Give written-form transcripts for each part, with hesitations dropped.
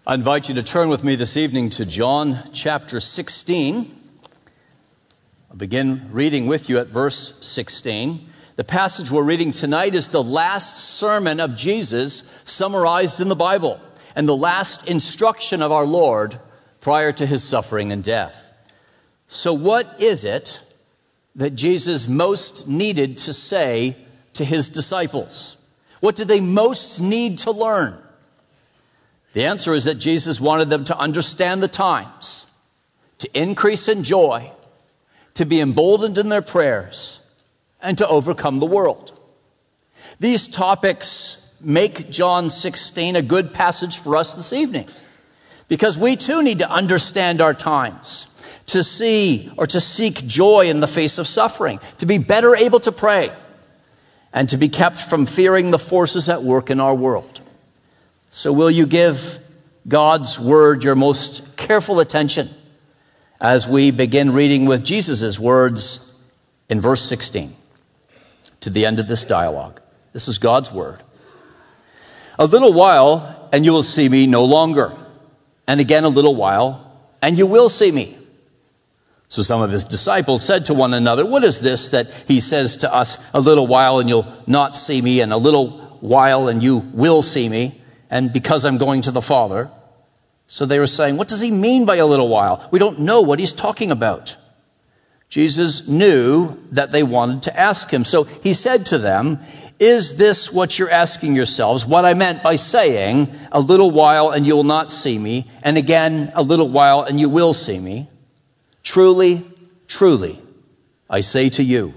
I invite you to turn with me this evening to John chapter 16. I'll begin reading with you at verse 16. The passage we're reading tonight is the last sermon of Jesus summarized in the Bible and the last instruction of our Lord prior to his suffering and death. So what is it that Jesus most needed to say to his disciples? What did they most need to learn? The answer is that Jesus wanted them to understand the times, to increase in joy, to be emboldened in their prayers, and to overcome the world. These topics make John 16 a good passage for us this evening, because we too need to understand our times, to see or to seek joy in the face of suffering, to be better able to pray, and to be kept from fearing the forces at work in our world. So will you give God's word your most careful attention as we begin reading with Jesus' words in verse 16 to the end of this dialogue. This is God's word. A little while, and you will see me no longer. And again a little while, and you will see me. So some of his disciples said to one another, "What is this that he says to us, a little while and you'll not see me, and a little while and you will see me? And because I'm going to the Father." So they were saying, "What does he mean by a little while? We don't know what he's talking about." Jesus knew that they wanted to ask him. So he said to them, "Is this what you're asking yourselves? What I meant by saying, a little while and you will not see me, and again a little while and you will see me? Truly, truly, I say to you,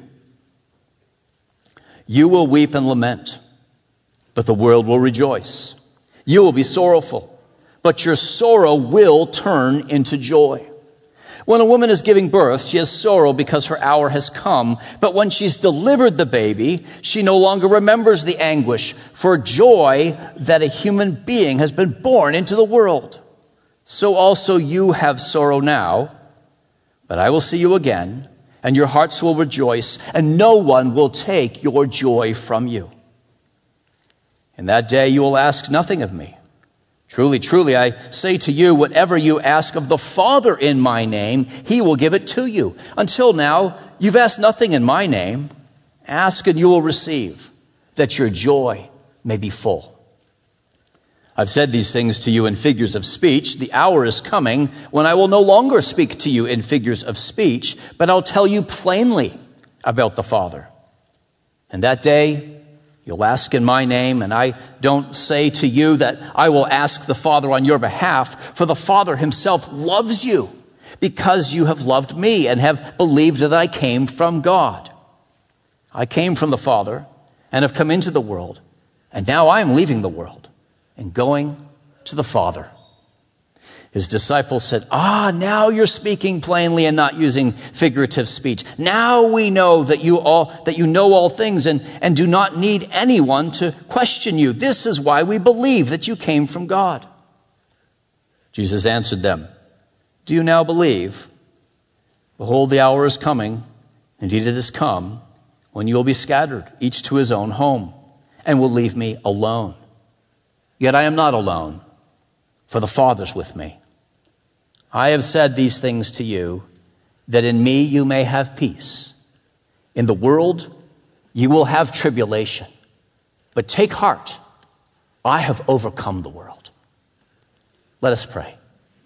you will weep and lament, but the world will rejoice. You will be sorrowful, but your sorrow will turn into joy. When a woman is giving birth, she has sorrow because her hour has come. But when she's delivered the baby, she no longer remembers the anguish for joy that a human being has been born into the world. So also you have sorrow now, but I will see you again, and your hearts will rejoice, and no one will take your joy from you. In that day you will ask nothing of me. Truly, truly, I say to you, whatever you ask of the Father in my name, he will give it to you. Until now, you've asked nothing in my name. Ask and you will receive, that your joy may be full. I've said these things to you in figures of speech. The hour is coming when I will no longer speak to you in figures of speech, but I'll tell you plainly about the Father. And that day, you'll ask in my name, and I don't say to you that I will ask the Father on your behalf, for the Father himself loves you because you have loved me and have believed that I came from God. I came from the Father and have come into the world, and now I am leaving the world and going to the Father." His disciples said, "Now you're speaking plainly and not using figurative speech. Now we know that you know all things and do not need anyone to question you. This is why we believe that you came from God." Jesus answered them, "Do you now believe? Behold, the hour is coming, indeed it has come, when you will be scattered, each to his own home, and will leave me alone. Yet I am not alone, for the Father's with me. I have said these things to you, that in me you may have peace. In the world you will have tribulation, but take heart, I have overcome the world." Let us pray.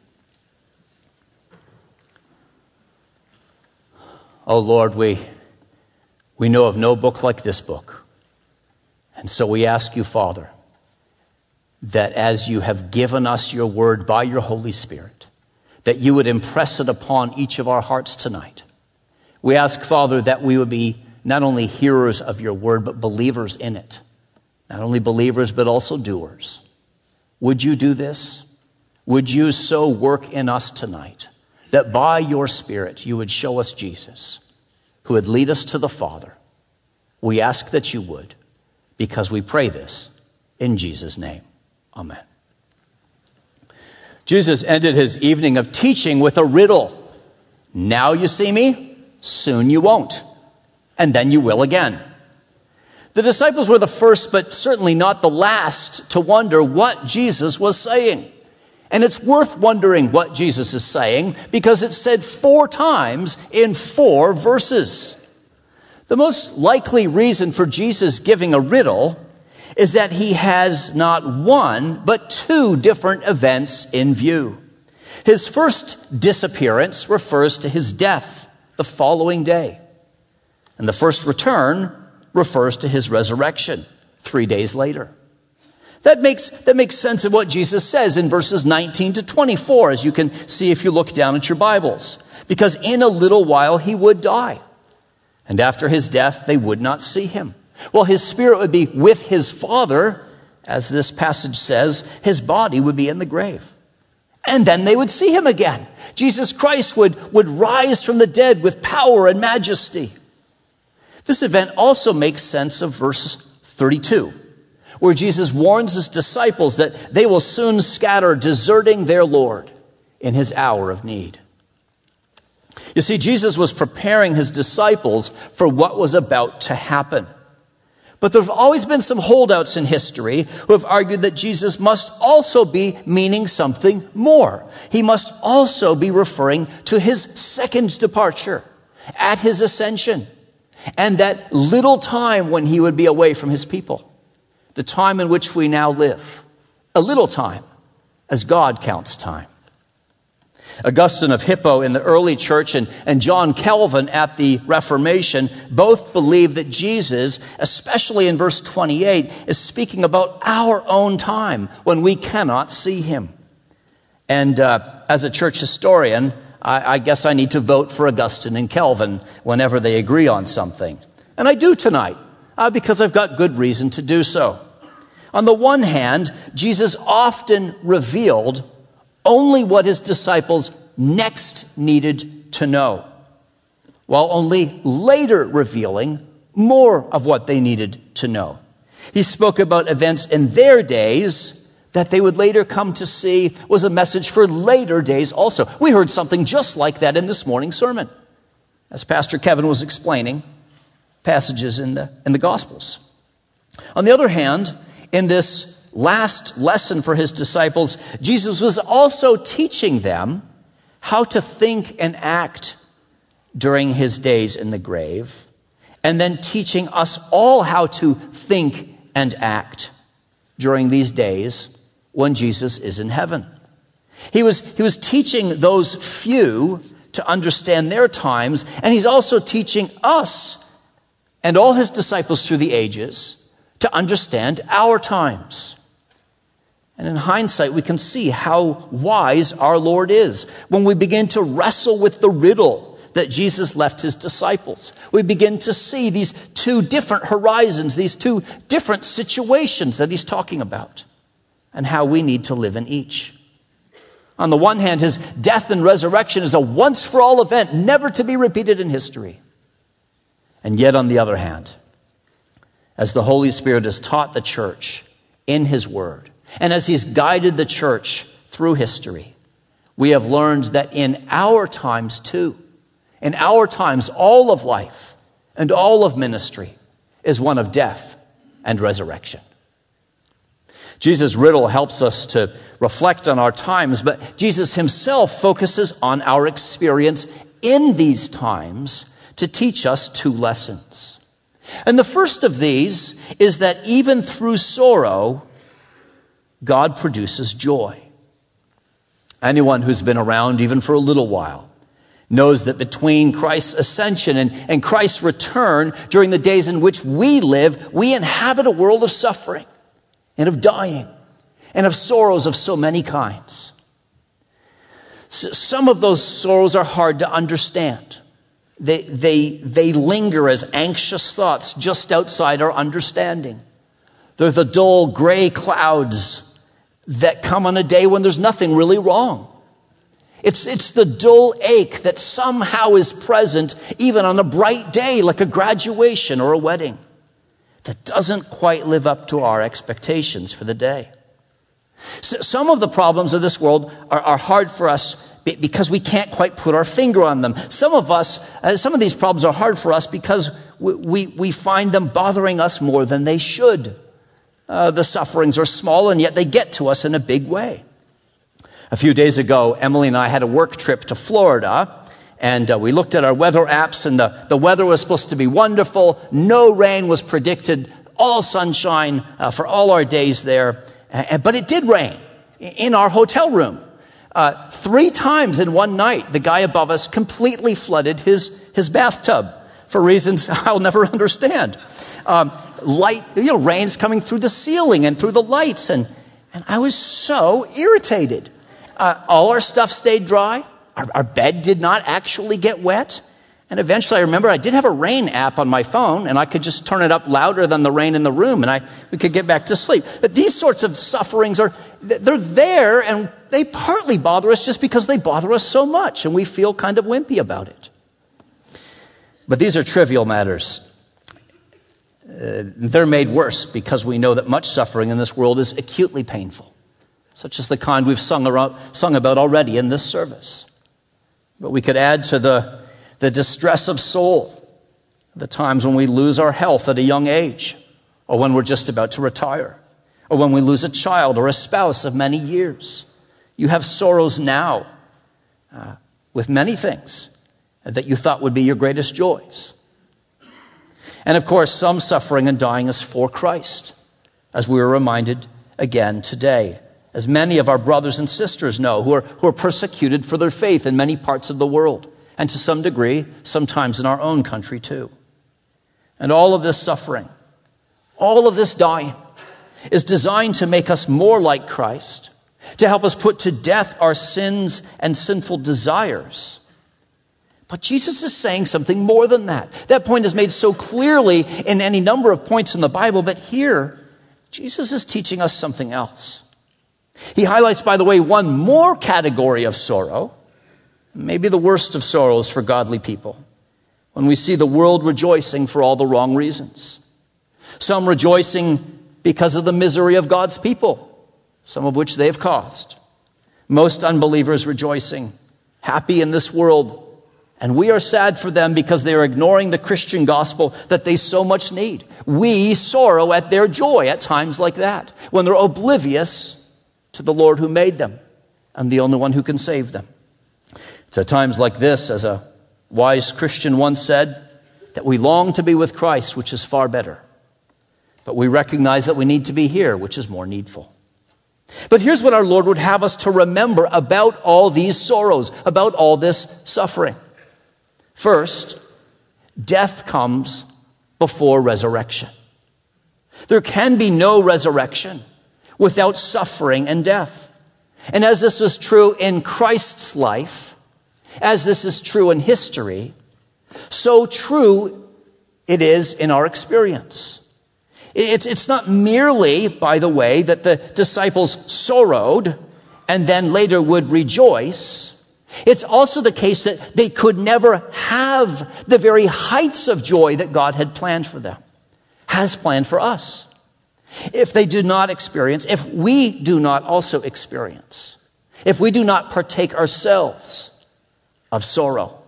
Oh Lord, we know of no book like this book. And so we ask you, Father, that as you have given us your word by your Holy Spirit, that you would impress it upon each of our hearts tonight. We ask, Father, that we would be not only hearers of your word, but believers in it. Not only believers, but also doers. Would you do this? Would you so work in us tonight that by your Spirit you would show us Jesus, who would lead us to the Father? We ask that you would, because we pray this in Jesus' name. Amen. Jesus ended his evening of teaching with a riddle. Now you see me, soon you won't, and then you will again. The disciples were the first, but certainly not the last, to wonder what Jesus was saying. And it's worth wondering what Jesus is saying because it's said 4 times in 4 verses. The most likely reason for Jesus giving a riddle is that he has not 1, but 2 different events in view. His first disappearance refers to his death the following day. And the first return refers to his resurrection 3 days later. That makes sense of what Jesus says in verses 19 to 24, as you can see if you look down at your Bibles. Because in a little while he would die. And after his death, they would not see him. Well, his spirit would be with his Father. As this passage says, his body would be in the grave. And then they would see him again. Jesus Christ would rise from the dead with power and majesty. This event also makes sense of verse 32, where Jesus warns his disciples that they will soon scatter, deserting their Lord in his hour of need. You see, Jesus was preparing his disciples for what was about to happen. But there have always been some holdouts in history who have argued that Jesus must also be meaning something more. He must also be referring to his second departure at his ascension and that little time when he would be away from his people, the time in which we now live, a little time as God counts time. Augustine of Hippo in the early church and John Calvin at the Reformation both believe that Jesus, especially in verse 28, is speaking about our own time when we cannot see him. And as a church historian, I guess I need to vote for Augustine and Calvin whenever they agree on something. And I do tonight because I've got good reason to do so. On the one hand, Jesus often revealed only what his disciples next needed to know, while only later revealing more of what they needed to know. He spoke about events in their days that they would later come to see was a message for later days also. We heard something just like that in this morning's sermon, as Pastor Kevin was explaining passages in the Gospels. On the other hand, in this last lesson for his disciples, Jesus was also teaching them how to think and act during his days in the grave, and then teaching us all how to think and act during these days when Jesus is in heaven. He was teaching those few to understand their times, and he's also teaching us and all his disciples through the ages to understand our times. And in hindsight, we can see how wise our Lord is when we begin to wrestle with the riddle that Jesus left his disciples. We begin to see these 2 different horizons, these 2 different situations that he's talking about, and how we need to live in each. On the one hand, his death and resurrection is a once-for-all event, never to be repeated in history. And yet, on the other hand, as the Holy Spirit has taught the church in his word, and as he's guided the church through history, we have learned that in our times too, in our times, all of life and all of ministry is one of death and resurrection. Jesus' riddle helps us to reflect on our times, but Jesus himself focuses on our experience in these times to teach us 2 lessons. And the first of these is that even through sorrow, God produces joy. Anyone who's been around even for a little while knows that between Christ's ascension and Christ's return, during the days in which we live, we inhabit a world of suffering and of dying and of sorrows of so many kinds. Some of those sorrows are hard to understand. They linger as anxious thoughts just outside our understanding. They're the dull gray clouds that come on a day when there's nothing really wrong. It's the dull ache that somehow is present even on a bright day like a graduation or a wedding that doesn't quite live up to our expectations for the day. Some of the problems of this world are hard for us because we can't quite put our finger on them. Some of these problems are hard for us because we find them bothering us more than they should. The sufferings are small, and yet they get to us in a big way. A few days ago, Emily and I had a work trip to Florida, and we looked at our weather apps, and the weather was supposed to be wonderful. No rain was predicted, all sunshine for all our days there. But it did rain in our hotel room. 3 times in one night, the guy above us completely flooded his bathtub for reasons I'll never understand. Rain's coming through the ceiling and through the lights, and I was so irritated. All our stuff stayed dry. Our bed did not actually get wet. And eventually I remember I did have a rain app on my phone, and I could just turn it up louder than the rain in the room, and we could get back to sleep. But theyese sorts of sufferings they're there, and they partly bother us just because they bother us so much, and we feel kind of wimpy about it. But these are trivial matters. They're made worse because we know that much suffering in this world is acutely painful, such as the kind we've sung about already in this service. But we could add to the distress of soul, the times when we lose our health at a young age, or when we're just about to retire, or when we lose a child or a spouse of many years. You have sorrows now with many things that you thought would be your greatest joys. And of course, some suffering and dying is for Christ, as we were reminded again today, as many of our brothers and sisters know who are persecuted for their faith in many parts of the world, and to some degree, sometimes in our own country too. And all of this suffering, all of this dying, is designed to make us more like Christ, to help us put to death our sins and sinful desires. But Jesus is saying something more than that. That point is made so clearly in any number of points in the Bible, but here, Jesus is teaching us something else. He highlights, by the way, one more category of sorrow, maybe the worst of sorrows for godly people, when we see the world rejoicing for all the wrong reasons. Some rejoicing because of the misery of God's people, some of which they have caused. Most unbelievers rejoicing, happy in this world, and we are sad for them because they are ignoring the Christian gospel that they so much need. We sorrow at their joy at times like that, when they're oblivious to the Lord who made them and the only one who can save them. It's at times like this, as a wise Christian once said, that we long to be with Christ, which is far better. But we recognize that we need to be here, which is more needful. But here's what our Lord would have us to remember about all these sorrows, about all this suffering. First, death comes before resurrection. There can be no resurrection without suffering and death. And as this was true in Christ's life, as this is true in history, so true it is in our experience. It's not merely, by the way, that the disciples sorrowed and then later would rejoice. It's also the case that they could never have the very heights of joy that God had planned for them, has planned for us. If they do not experience, if we do not also experience, if we do not partake ourselves of sorrow.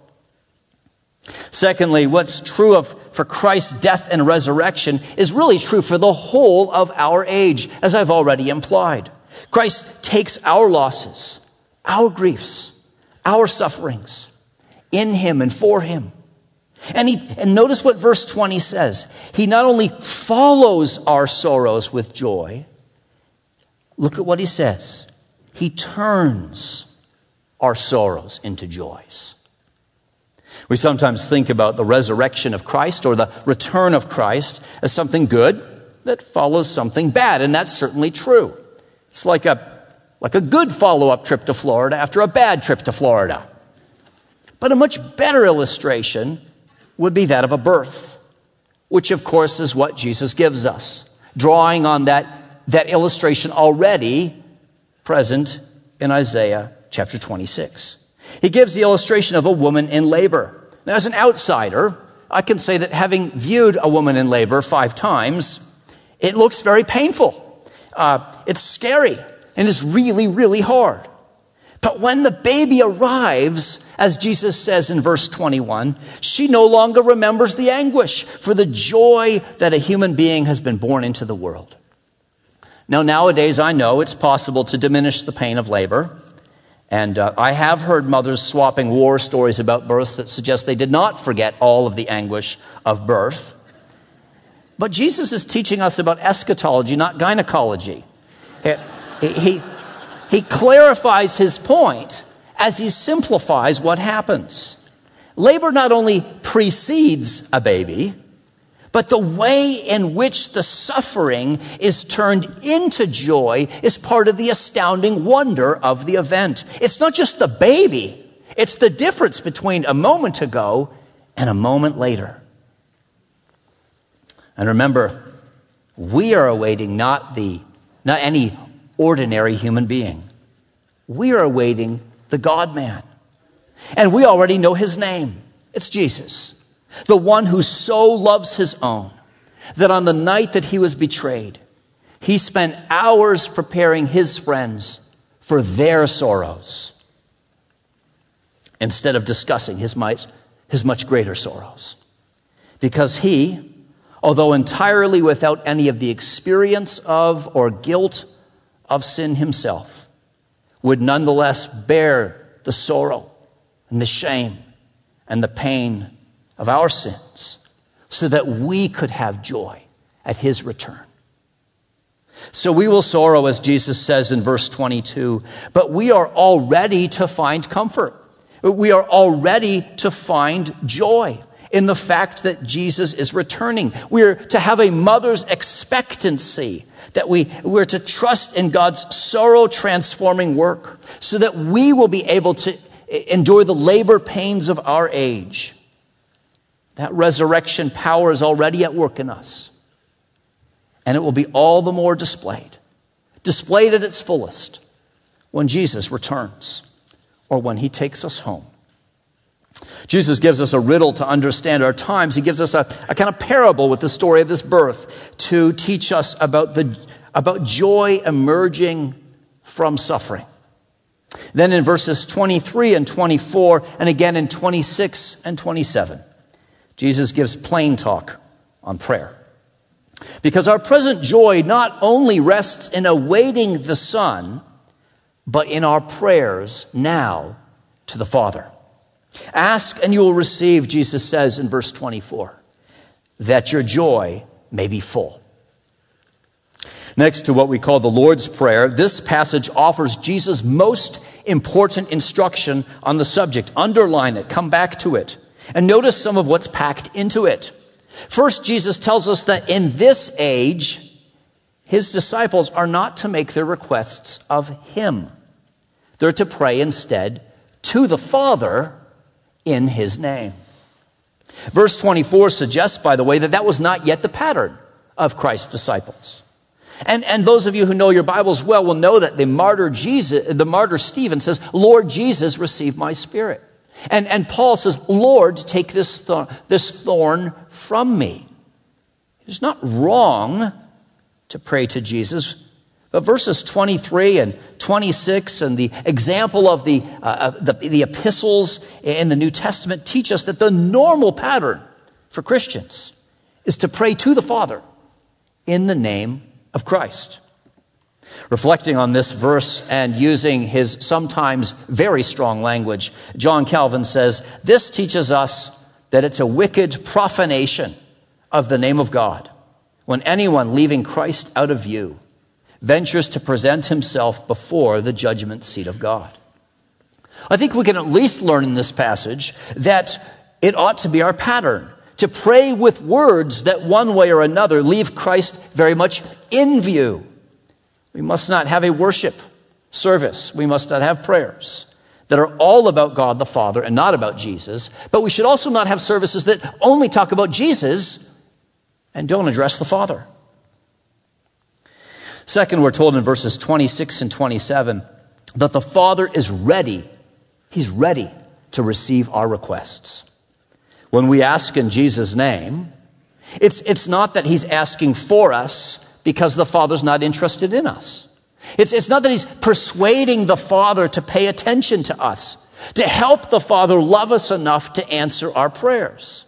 Secondly, what's true for Christ's death and resurrection is really true for the whole of our age, as I've already implied. Christ takes our losses, our griefs, our sufferings in him and for him. And notice what verse 20 says. He not only follows our sorrows with joy, look at what he says. He turns our sorrows into joys. We sometimes think about the resurrection of Christ or the return of Christ as something good that follows something bad, and that's certainly true. It's like a good follow-up trip to Florida after a bad trip to Florida. But a much better illustration would be that of a birth, which of course is what Jesus gives us, drawing on that illustration already present in Isaiah chapter 26. He gives the illustration of a woman in labor. Now, as an outsider, I can say that having viewed a woman in labor 5 times, it looks very painful. It's scary, and it's really, really hard. But when the baby arrives, as Jesus says in verse 21, she no longer remembers the anguish for the joy that a human being has been born into the world. Now, nowadays, I know it's possible to diminish the pain of labor And I have heard mothers swapping war stories about births that suggest they did not forget all of the anguish of birth. But Jesus is teaching us about eschatology, not gynecology. He clarifies his point as he simplifies what happens. Labor not only precedes a baby, but the way in which the suffering is turned into joy is part of the astounding wonder of the event. It's not just the baby. It's the difference between a moment ago and a moment later. And remember, we are awaiting not any ordinary human being. We are awaiting the God-man. And we already know his name. It's Jesus. The one who so loves his own that on the night that he was betrayed, he spent hours preparing his friends for their sorrows instead of discussing his much greater sorrows. Because he, although entirely without any of the experience of or guilt of sin himself, would nonetheless bear the sorrow and the shame and the pain of our sins so that we could have joy at his return. So we will sorrow, as Jesus says in verse 22, but we are all ready to find comfort. We are all ready to find joy in the fact that Jesus is returning. We're to have a mother's expectancy that we're to trust in God's sorrow-transforming work so that we will be able to endure the labor pains of our age. That resurrection power is already at work in us. And it will be all the more displayed at its fullest when Jesus returns or when he takes us home. Jesus gives us a riddle to understand our times. He gives us a kind of parable with the story of this birth to teach us about joy emerging from suffering. Then in verses 23 and 24, and again in 26 and 27, Jesus gives plain talk on prayer. Because our present joy not only rests in awaiting the Son, but in our prayers now to the Father. Ask and you will receive, Jesus says in verse 24, that your joy may be full. Next to what we call the Lord's Prayer, this passage offers Jesus' most important instruction on the subject. Underline it, come back to it, and notice some of what's packed into it. First, Jesus tells us that in this age, his disciples are not to make their requests of him. They're to pray instead to the Father in his name. Verse 24 suggests, by the way, that was not yet the pattern of Christ's disciples. And those of you who know your Bibles well will know that the martyr Stephen says, Lord Jesus, receive my spirit. And Paul says, Lord, take this thorn from me. It's not wrong to pray to Jesus, but verses 23 and 26 and the example of the epistles in the New Testament teach us that the normal pattern for Christians is to pray to the Father in the name of Christ. Reflecting on this verse and using his sometimes very strong language, John Calvin says, this teaches us that it's a wicked profanation of the name of God when anyone leaving Christ out of view ventures to present himself before the judgment seat of God. I think we can at least learn in this passage that it ought to be our pattern to pray with words that one way or another leave Christ very much in view. We must not have a worship service. We must not have prayers that are all about God the Father and not about Jesus. But we should also not have services that only talk about Jesus and don't address the Father. Second, we're told in verses 26 and 27 that the Father is ready. He's ready to receive our requests. When we ask in Jesus' name, it's not that he's asking for us because the Father's not interested in us. It's not that he's persuading the Father to pay attention to us, to help the Father love us enough to answer our prayers.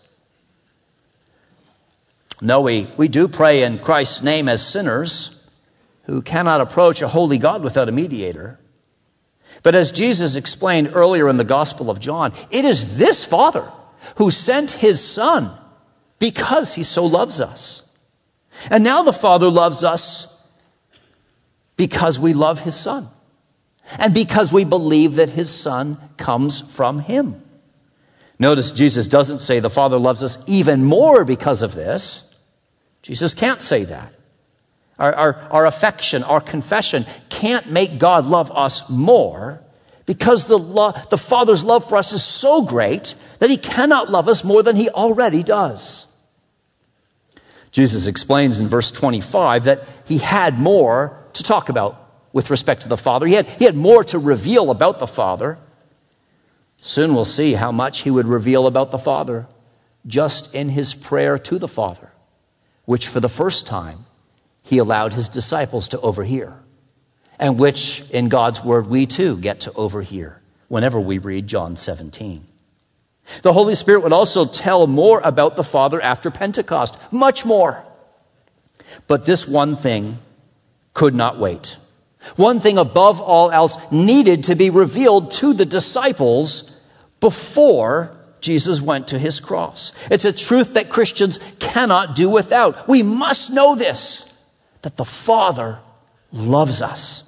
No, we do pray in Christ's name as sinners who cannot approach a holy God without a mediator. But as Jesus explained earlier in the Gospel of John, it is this Father who sent his Son because he so loves us. And now the Father loves us because we love his Son and because we believe that his Son comes from him. Notice Jesus doesn't say the Father loves us even more because of this. Jesus can't say that. Our affection, our confession can't make God love us more because the Father's love for us is so great that he cannot love us more than he already does. Jesus explains in verse 25 that he had more to talk about with respect to the Father. He had more to reveal about the Father. Soon we'll see how much he would reveal about the Father just in his prayer to the Father, which for the first time he allowed his disciples to overhear, and which in God's word we too get to overhear whenever we read John 17. The Holy Spirit would also tell more about the Father after Pentecost, much more. But this one thing could not wait. One thing above all else needed to be revealed to the disciples before Jesus went to his cross. It's a truth that Christians cannot do without. We must know this, that the Father loves us.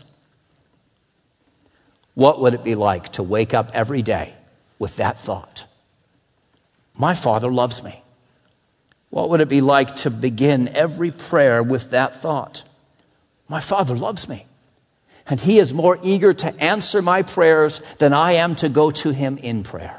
What would it be like to wake up every day with that thought? My Father loves me. What would it be like to begin every prayer with that thought? My Father loves me, and he is more eager to answer my prayers than I am to go to him in prayer.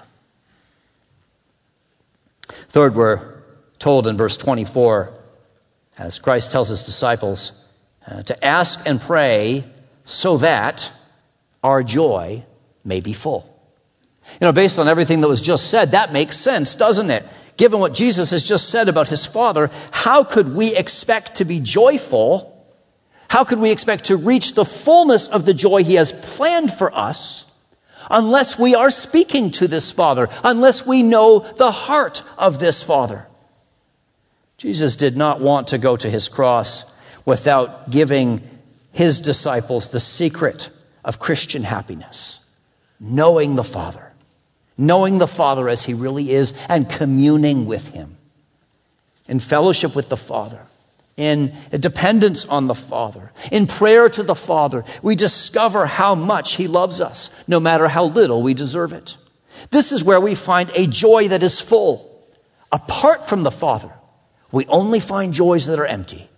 Third, we're told in verse 24, as Christ tells his disciples, to ask and pray so that our joy may be full. Based on everything that was just said, that makes sense, doesn't it? Given what Jesus has just said about his Father, how could we expect to be joyful? How could we expect to reach the fullness of the joy he has planned for us unless we are speaking to this Father, unless we know the heart of this Father? Jesus did not want to go to his cross without giving his disciples the secret of Christian happiness, knowing the Father as he really is and communing with him in fellowship with the Father, in dependence on the Father, in prayer to the Father. We discover how much he loves us, no matter how little we deserve it. This is where we find a joy that is full. Apart from the Father, we only find joys that are empty.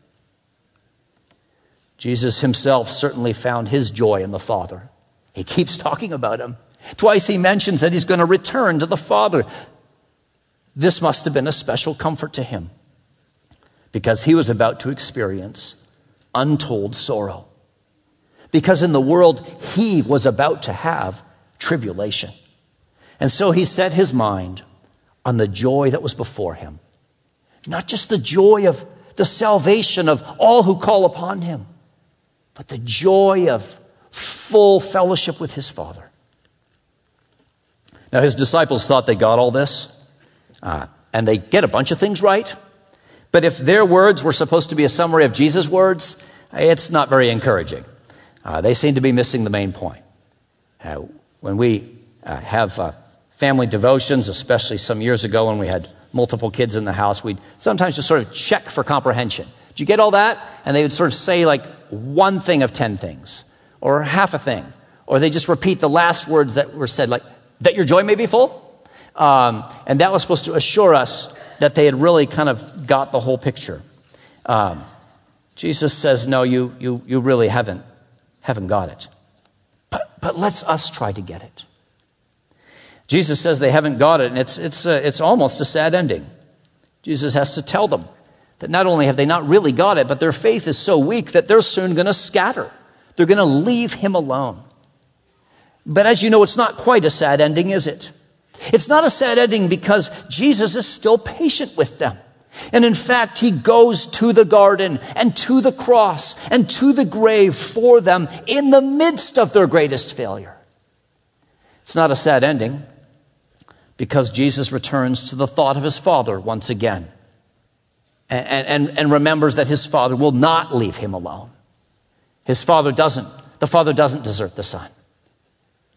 Jesus himself certainly found his joy in the Father. He keeps talking about him. Twice he mentions that he's going to return to the Father. This must have been a special comfort to him because he was about to experience untold sorrow. Because in the world he was about to have tribulation. And so he set his mind on the joy that was before him. Not just the joy of the salvation of all who call upon him, but the joy of full fellowship with his Father. Now, his disciples thought they got all this, and they get a bunch of things right. But if their words were supposed to be a summary of Jesus' words, it's not very encouraging. They seem to be missing the main point. When we have family devotions, especially some years ago when we had multiple kids in the house, we'd sometimes just sort of check for comprehension. Did you get all that? And they would sort of say like one thing of 10 things, or half a thing, or they just repeat the last words that were said, like, that your joy may be full. And that was supposed to assure us that they had really kind of got the whole picture. Jesus says, no, you really haven't got it. But let's us try to get it. Jesus says they haven't got it, and it's almost a sad ending. Jesus has to tell them that not only have they not really got it, but their faith is so weak that they're soon going to scatter. They're going to leave him alone. But as you know, it's not quite a sad ending, is it? It's not a sad ending because Jesus is still patient with them. And in fact, he goes to the garden and to the cross and to the grave for them in the midst of their greatest failure. It's not a sad ending because Jesus returns to the thought of his Father once again and remembers that his Father will not leave him alone. The Father doesn't desert the Son.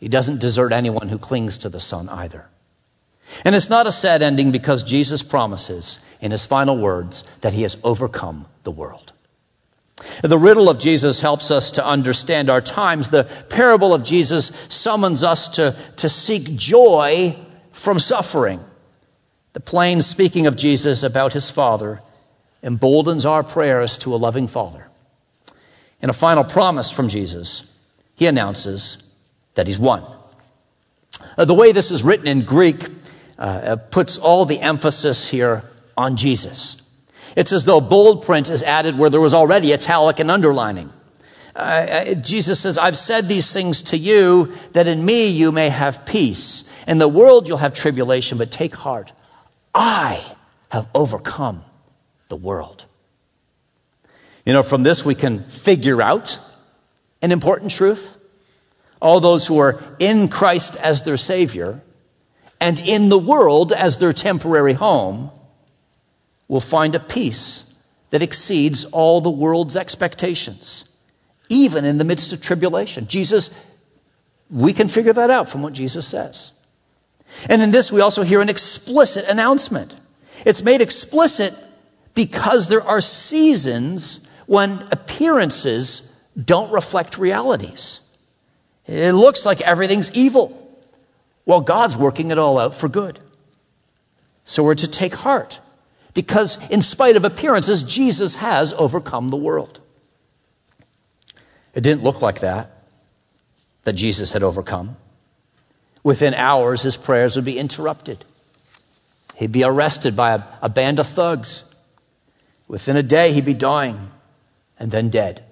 He doesn't desert anyone who clings to the Son either. And it's not a sad ending because Jesus promises in his final words that he has overcome the world. The riddle of Jesus helps us to understand our times. The parable of Jesus summons us to seek joy from suffering. The plain speaking of Jesus about his Father emboldens our prayers to a loving Father. In a final promise from Jesus, he announces that he's won. The way this is written in Greek puts all the emphasis here on Jesus. It's as though bold print is added where there was already italic and underlining. Jesus says, I've said these things to you that in me you may have peace. In the world you'll have tribulation, but take heart. I have overcome the world. You know, from this we can figure out an important truth. All those who are in Christ as their Savior and in the world as their temporary home will find a peace that exceeds all the world's expectations, even in the midst of tribulation. We can figure that out from what Jesus says. And in this, we also hear an explicit announcement. It's made explicit because there are seasons when appearances don't reflect realities. It looks like everything's evil, while God's working it all out for good. So we're to take heart, because in spite of appearances, Jesus has overcome the world. It didn't look like that Jesus had overcome. Within hours, his prayers would be interrupted. He'd be arrested by a band of thugs. Within a day, he'd be dying and then dead.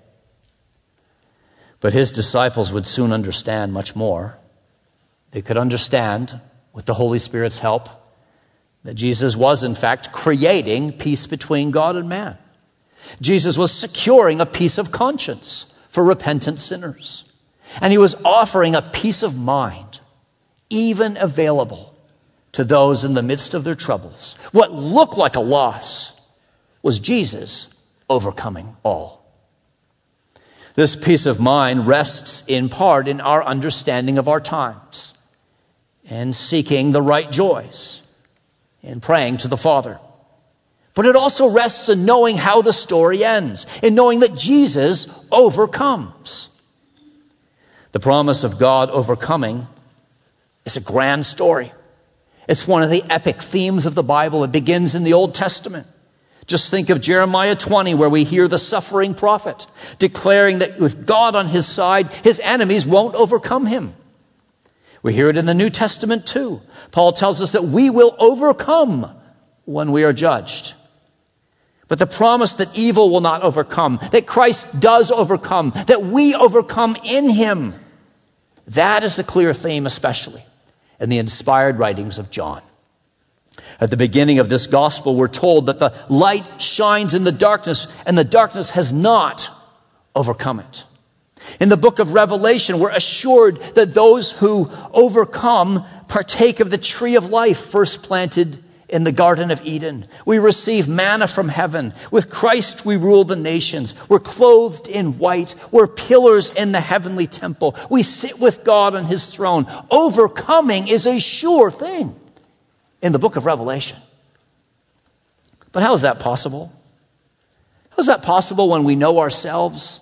But his disciples would soon understand much more. They could understand, with the Holy Spirit's help, that Jesus was, in fact, creating peace between God and man. Jesus was securing a peace of conscience for repentant sinners. And he was offering a peace of mind, even available to those in the midst of their troubles. What looked like a loss was Jesus overcoming all. This peace of mind rests in part in our understanding of our times and seeking the right joys and praying to the Father. But it also rests in knowing how the story ends, in knowing that Jesus overcomes. The promise of God overcoming is a grand story. It's one of the epic themes of the Bible. It begins in the Old Testament. Just think of Jeremiah 20, where we hear the suffering prophet declaring that with God on his side, his enemies won't overcome him. We hear it in the New Testament too. Paul tells us that we will overcome when we are judged. But the promise that evil will not overcome, that Christ does overcome, that we overcome in him, that is the clear theme, especially in the inspired writings of John. At the beginning of this gospel, we're told that the light shines in the darkness, and the darkness has not overcome it. In the book of Revelation, we're assured that those who overcome partake of the tree of life first planted in the Garden of Eden. We receive manna from heaven. With Christ, we rule the nations. We're clothed in white. We're pillars in the heavenly temple. We sit with God on his throne. Overcoming is a sure thing in the book of Revelation. But how is that possible? How is that possible when we know ourselves?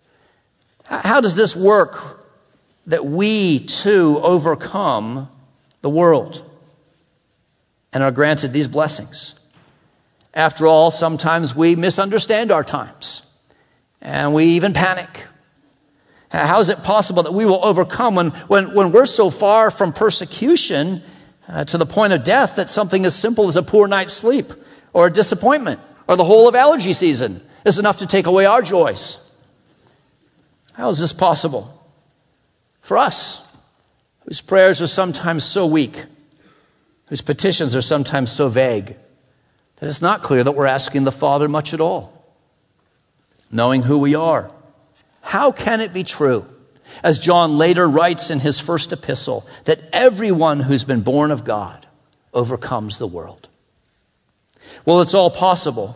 How does this work that we too overcome the world and are granted these blessings? After all, sometimes we misunderstand our times and we even panic. How is it possible that we will overcome when we're so far from persecution to the point of death that something as simple as a poor night's sleep or a disappointment or the whole of allergy season is enough to take away our joys? How is this possible for us, whose prayers are sometimes so weak, whose petitions are sometimes so vague, that it's not clear that we're asking the Father much at all? Knowing who we are, how can it be true, as John later writes in his first epistle, that everyone who's been born of God overcomes the world? Well, it's all possible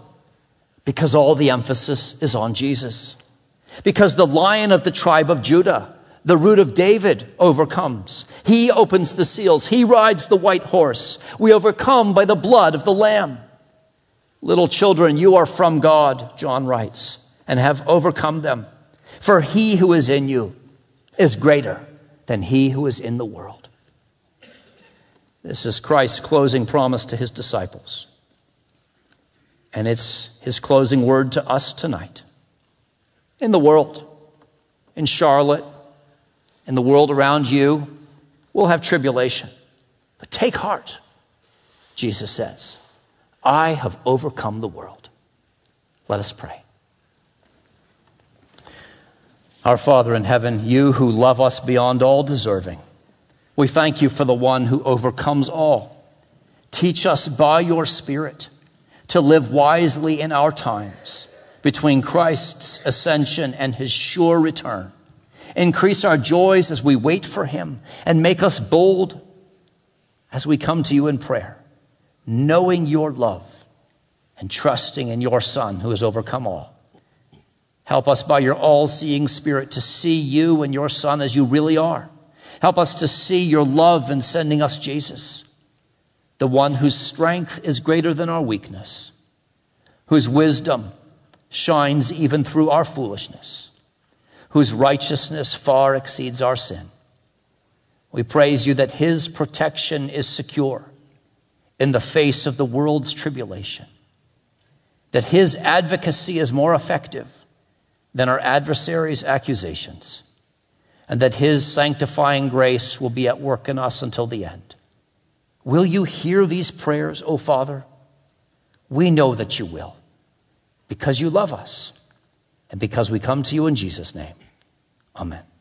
because all the emphasis is on Jesus. Because the Lion of the tribe of Judah, The Root of David overcomes. He opens the seals. He rides the white horse. We overcome by the blood of the Lamb. Little children, you are from God, John writes, and have overcome them. For he who is in you is greater than he who is in the world. This is Christ's closing promise to his disciples. And it's his closing word to us tonight. In the world, in Charlotte, in the world around you, we'll have tribulation. But take heart, Jesus says, I have overcome the world. Let us pray. Our Father in heaven, you who love us beyond all deserving, we thank you for the one who overcomes all. Teach us by your Spirit to live wisely in our times between Christ's ascension and his sure return. Increase our joys as we wait for him, and make us bold as we come to you in prayer, knowing your love and trusting in your Son who has overcome all. Help us by your all-seeing Spirit to see you and your Son as you really are. Help us to see your love in sending us Jesus, the one whose strength is greater than our weakness, whose wisdom shines even through our foolishness, whose righteousness far exceeds our sin. We praise you that his protection is secure in the face of the world's tribulation, that his advocacy is more effective than our adversaries' accusations, and that his sanctifying grace will be at work in us until the end. Will you hear these prayers, O Father? We know that you will, because you love us and because we come to you in Jesus' name. Amen.